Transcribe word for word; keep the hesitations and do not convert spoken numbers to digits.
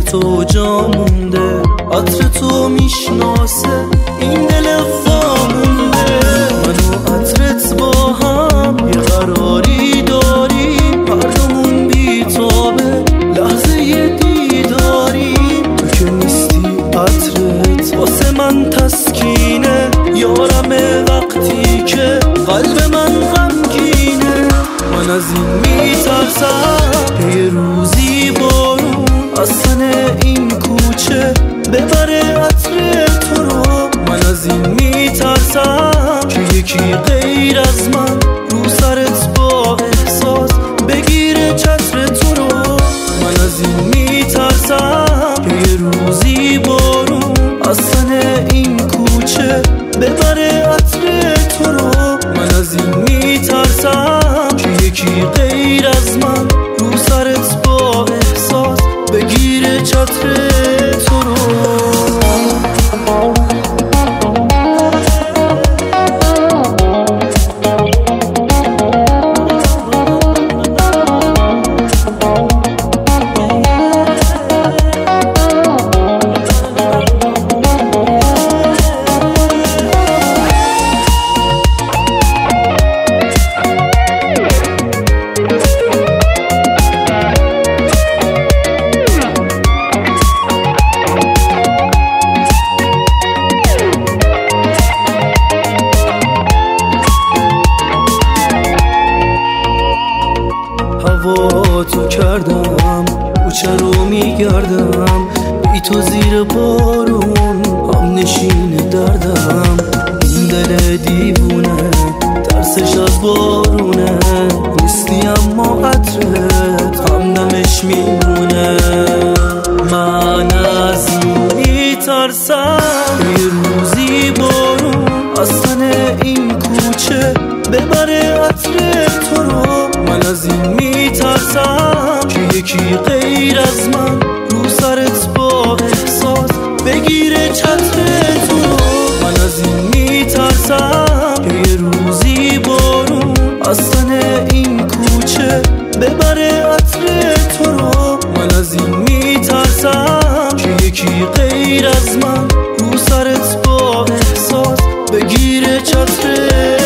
تو جا مونده، عطر تو میشناسه این دل وامونده. من و عطرت با هم یه قراری داریم، هر دومون بیتابه لحظه یه دیداریم. تو که نیستی عطرت واسه من تسکینه، یارمه وقتی که قلب من غمگینه. من از این میترسم که یه روزی بارون از تن این کوچه ببره عطر تو رو. من از این میترسم که یکی غیر از من رو سرت با احساس بگیره چتر تو رو. من از این میترسم که یه روزی بارون از تن این کوچه ببره عطر تو رو. من از این میترسم که یکی غیر از من رو سرت با احساس بگیره چتر تو رو. هوا تو کردم کوچه رو میگردم، بی تو زیر بارون هم نشین دردم. این دل دیوونه ترسش از بارونه، نیستی اما عطرت هم دمش میمونه. من از این میترسم یه روزی بارون از تن این کوچه ببره عطر تو رو. من از این میترسم که یکی غیر از من رو سرت با احساس بگیره چتر تو رو. من از این میترسم که یه روزی بارون از تن این کوچه ببره عطر تو رو. من از این میترسم که یکی غیر از من رو سرت با احساس بگیره چتر